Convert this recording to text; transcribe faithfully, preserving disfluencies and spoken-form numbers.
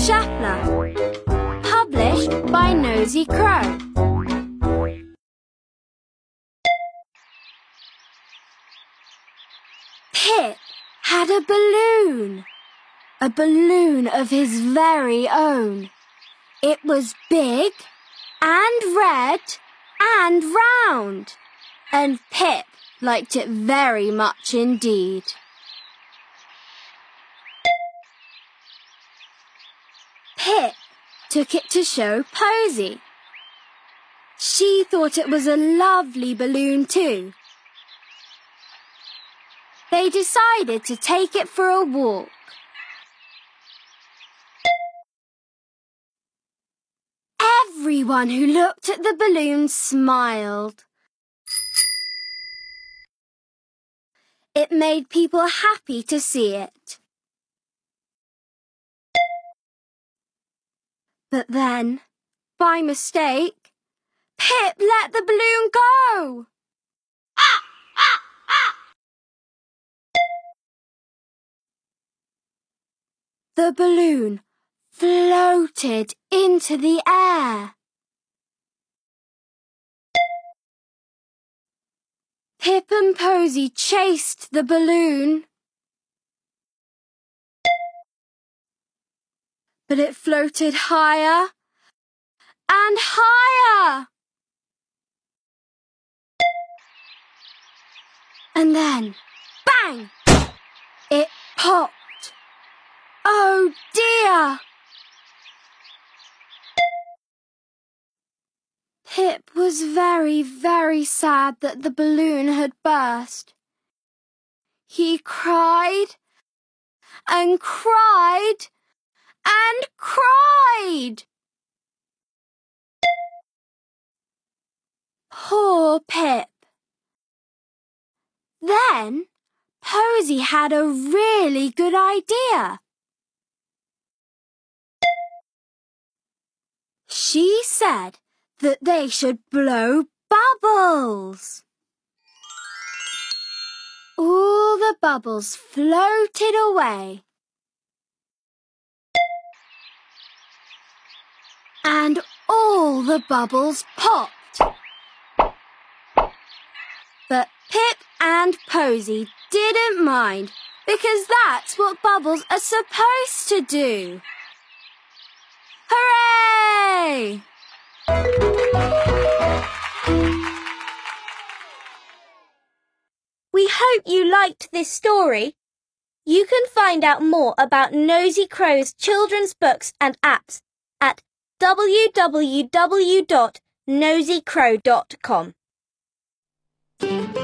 Shuffler. Published by Nosy Crow. Pip had a balloon. A balloon of his very own. It was big and red and round, and Pip liked it very much indeed. Pip took it to show Posy. She thought it was a lovely balloon too. They decided to take it for a walk. Everyone who looked at the balloon smiled. It made people happy to see it. But then, by mistake, Pip let the balloon go. Ah, ah, ah. The balloon floated into the air. Pip and Posy chased the balloon, but it floated higher and higher. And then, bang! It popped. Oh dear! Pip was very, very sad that the balloon had burst. He cried and cried and cried. Poor Pip. Then Posy had a really good idea. She said that they should blow bubbles. All the bubbles floated away. And all the bubbles popped. But Pip and Posy didn't mind, because that's what bubbles are supposed to do. Hooray! We hope you liked this story. You can find out more about Nosy Crow's children's books and apps at w w w dot nosy crow dot com.